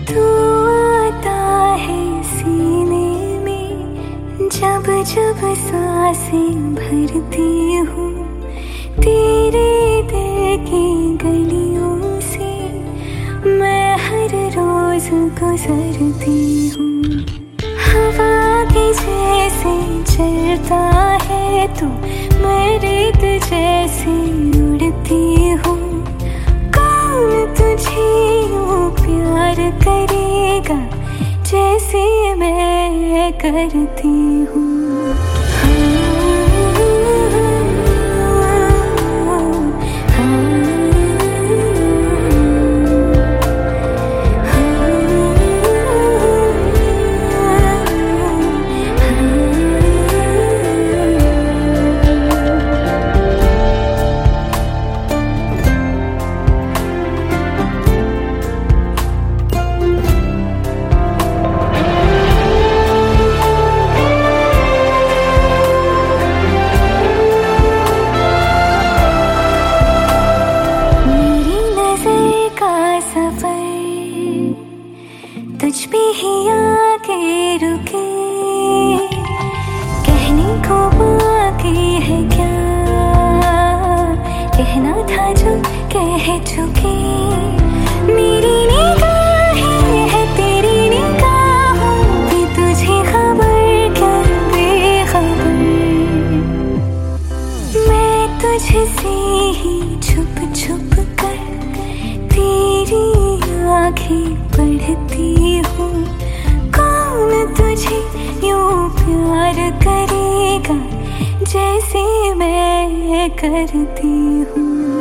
तू आता है सीने में, जब जब सांसें भरती हूँ। तेरे दिल की गलियों से मैं हर रोज गुजरती हूँ। हवा के जैसे चलता है तू, मैं रेत जैसे उड़ती हूँ। कौन तुझे यूं प्यार करेगा जैसे मैं करती हूँ। तुझ पे ही आके रुके, कहने को बाकी है क्या, कहना था जो कह चुके। मेरी निगाहें है तेरी निगाहों की, तुझे खबर क्या बेखबर। मैं तुझसे ही छुप छुप कर तेरी आँखें पढ़ती हूँ। कौन तुझे यूं प्यार करेगा जैसे मैं करती हूँ।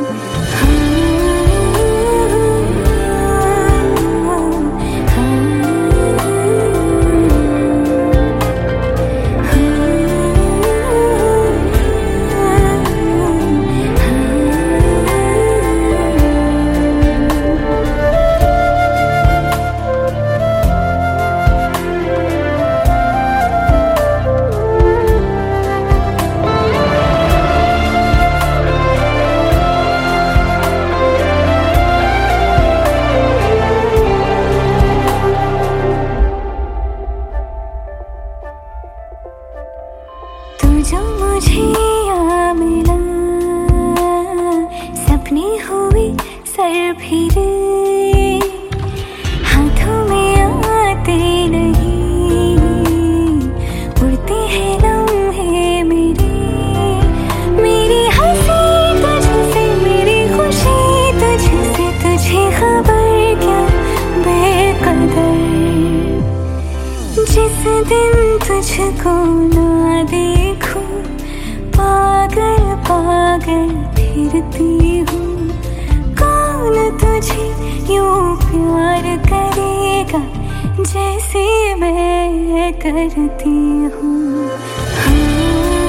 जो मुझे यहाँ मिला, सपने हुए सर फिरे, हाथों में आते नहीं, उड़ते हैं लम्हे मेरे। मेरी हंसी तुझसे, मेरी खुशी तुझसे, तुझे खबर क्या बेकदर। जिस दिन तुझको ना देखूं, पागल पागल फिरती हूँ। कौन तुझे यूं प्यार करेगा जैसे मैं करती हूँ।